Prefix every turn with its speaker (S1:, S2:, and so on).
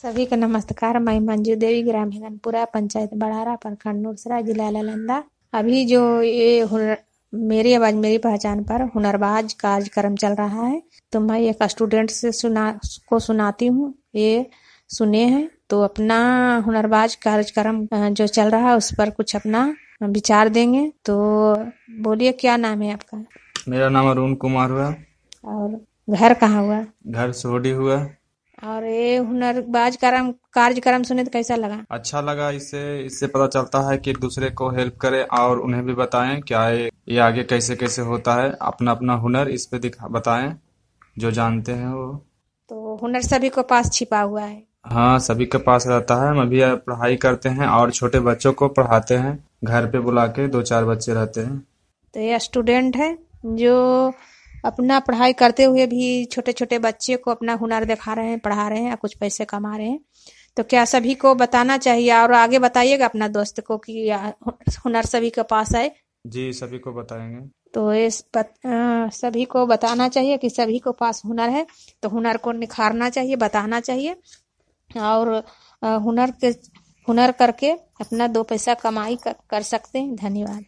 S1: सभी को नमस्कार। मैं मंजू देवी, ग्राम हिंगनपुरा, पंचायत बड़ारा, प्रखंड नूरसराय, जिला नालंदा। अभी जो ये मेरी आवाज मेरी पहचान पर हुनरबाज कार्यक्रम चल रहा है, तो मैं एक स्टूडेंट से सुनाती हूँ। ये सुने हैं तो अपना हुनरबाज कार्यक्रम जो चल रहा है उस पर कुछ अपना विचार देंगे। तो बोलिए, क्या नाम है आपका?
S2: मेरा नाम अरुण कुमार हुआ।
S1: और घर कहाँ हुआ?
S2: घर सोडी हुआ।
S1: और ये हुनरबाज कार्यक्रम सुने तो कैसा लगा?
S2: अच्छा लगा। इससे इससे पता चलता है कि एक दूसरे को हेल्प करें और उन्हें भी बताएं क्या ये आगे कैसे कैसे होता है। अपना अपना हुनर इस पे बताएं, जो जानते हैं वो।
S1: तो हुनर सभी को पास छिपा हुआ है।
S2: हाँ, सभी के पास रहता है। हम अभी पढ़ाई करते हैं और छोटे बच्चों को पढ़ाते हैं। घर पे बुला के 2-4 बच्चे रहते हैं।
S1: तो ये स्टूडेंट है जो अपना पढ़ाई करते हुए भी छोटे छोटे बच्चे को अपना हुनर दिखा रहे हैं, पढ़ा रहे हैं और कुछ पैसे कमा रहे हैं। तो क्या सभी को बताना चाहिए? और आगे बताइएगा अपना दोस्त को कि हुनर सभी के पास है।
S2: जी, सभी को बताएंगे।
S1: तो सभी को बताना चाहिए कि सभी को पास हुनर है, तो हुनर को निखारना चाहिए, बताना चाहिए। और हुनर करके अपना 2 पैसा कमाई कर सकते हैं। धन्यवाद।